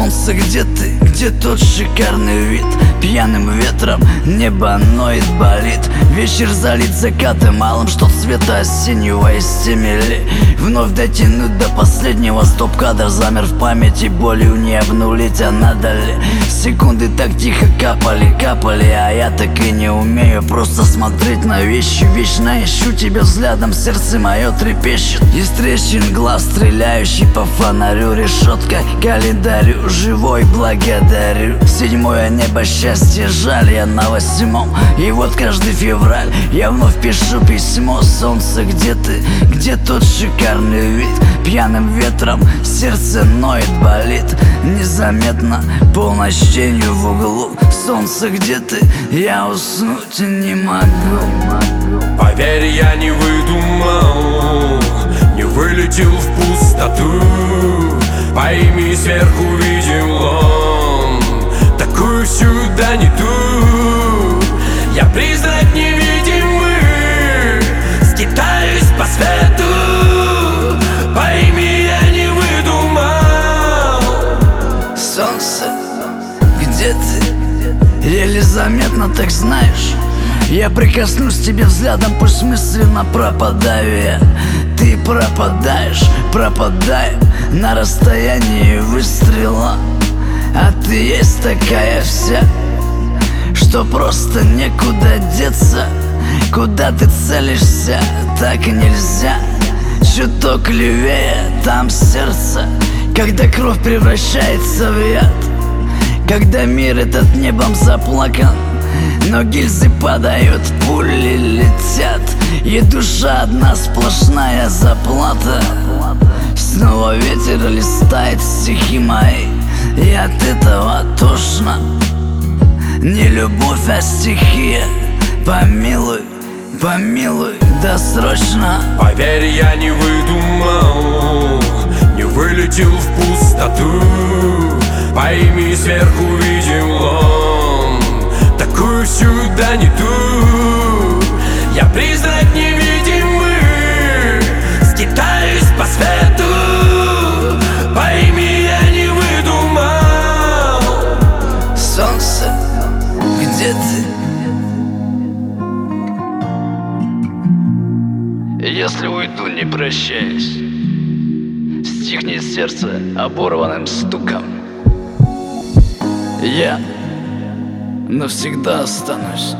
Солнце, где ты? Где тот шикарный вид? Пьяным ветром небо ноет, болит. Вечер залит закатом малым, что цвета осеннего из стемели. Вновь дотянуть до последнего, стоп-кадр замер в памяти. Болью не обнулить, а надо ли? Секунды так тихо капали, капали, а я так и не умею просто смотреть на вещи. Вечно ищу тебя взглядом, сердце мое трепещет. Из трещин глаз, стреляющий по фонарю. Решетка календарю, живой благодарю. Седьмое небо счастья, жаль, я на 8-м. И вот каждый февраль я вновь пишу письмо. Солнце, где ты? Где тот шикарный вид? Пьяным ветром сердце ноет, болит. Незаметно полночь тенью в углу. Солнце, где ты? Я уснуть не могу. Поверь, я не выдумал, не вылетел в пустоту. Пойми, сверху видел он такую сюда не ту. Я призрак невидимый, скитаюсь по свету. Пойми, я не выдумал. Солнце, где ты? Еле заметно, так знаешь. Я прикоснусь к тебе взглядом, пусть мысленно пропадаю я. Ты пропадаешь, пропадаю на расстоянии выстрела. А ты есть такая вся, что просто некуда деться. Куда ты целишься, так и нельзя. Чуток левее, там сердце. Когда кровь превращается в яд, когда мир этот небом заплакан, но гильзы падают, пули летят, и душа одна сплошная заплата. Снова ветер листает стихи мои, и от этого тошно. Не любовь, а стихия. Помилуй, помилуй, досрочно. Поверь, я не выдумал, не вылетел в пустоту. Пойми, сверху видел он такую сюда не ту. Я призрак невидимый, скитаюсь по свету. Пойми, я не выдумал. Солнце, где ты? Если уйду, не прощаясь, стихнет сердце оборванным стуком. Я навсегда останусь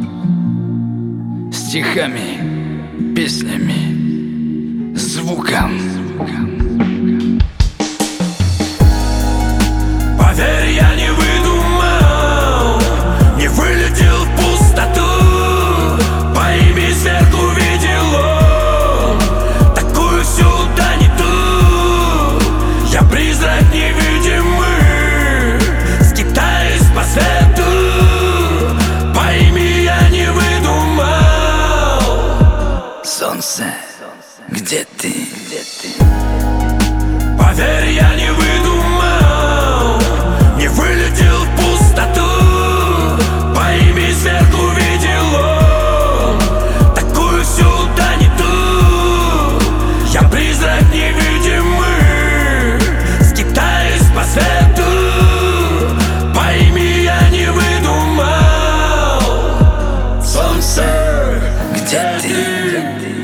стихами, песнями, звуком. Поверь, я не выдумал, не вылетел в пустоту. Пойми, сверху видел он такую сюда не ту. Я призрак невидимый, скитаюсь по свету. Пойми, я не выдумал. Солнце, где ты? Поверь, я не выдумал, не вылетел в пустоту. Пойми, сверху видел он такую сюда не ту. Я призрак невидимый, скитаюсь по свету. Пойми, я не выдумал. Солнце, где ты?